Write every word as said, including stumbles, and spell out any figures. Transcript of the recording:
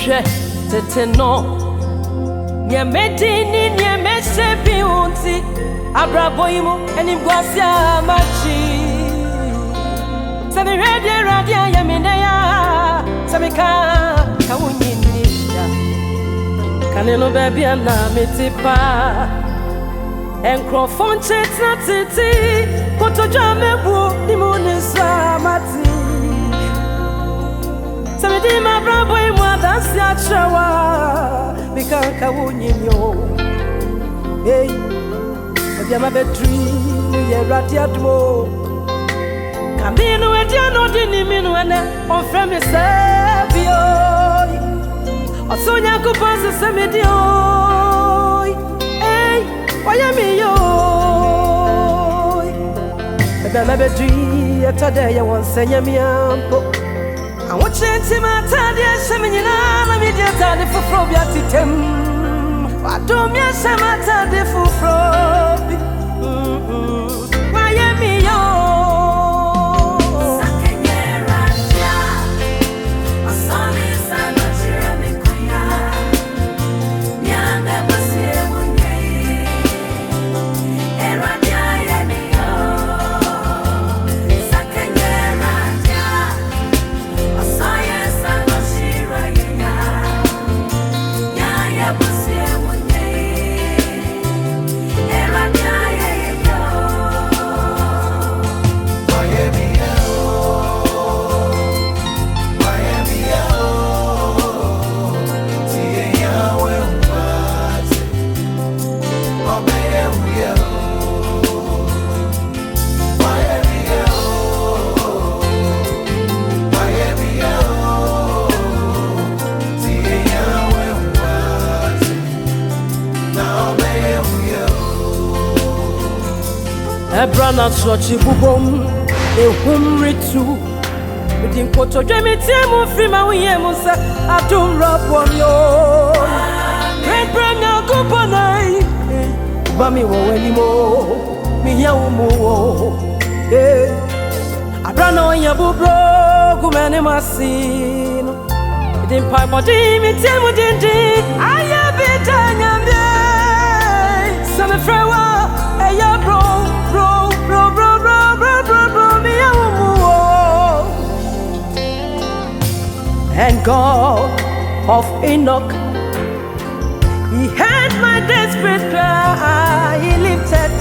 Mehwe tete no Nye medini nye meshebi unti Abraboimu eni mgwasia machi Sami redi radia ya mineya Sami ka kawunyinida Kaneno bebi ana mitipa Enkrofon chetna titi Kotoja mebu nimunisa mati Sami di mabraboimu adansi achawa Mika kawunyinyo Hey Yama bedri ye radia dmo Kamino e diano dini minu ene on frame sabio Osonya kupasa semedio Hey wayami yo Yama bedri ye tade ya wansenya miampo Awuchenti matadi ya shemenyina na media tadi fufro biatitem Watumia semata de fufrobi Miami yo Sakenyera ja Asami sana chira mikuya Nyame basie munye Era ja yemi yo Sakenyera ja Asaya sana chira yenya Nyaya basie Ebrana sochi bubom ehum ritu Midi nkoto dwemi tiemu frima wiye musa Adum rapom yo Ebrana kupanai Bami wo wenimo Miya umu wo Abrana onya bubro Kumene masino Midi mpa bodi mi tiemu dindi Aya bita nyambye Same frewa Eya bro Bro, bro, bro, bro, bro, bro, bro, me a And God of Enoch, He heard my desperate cry, He lifted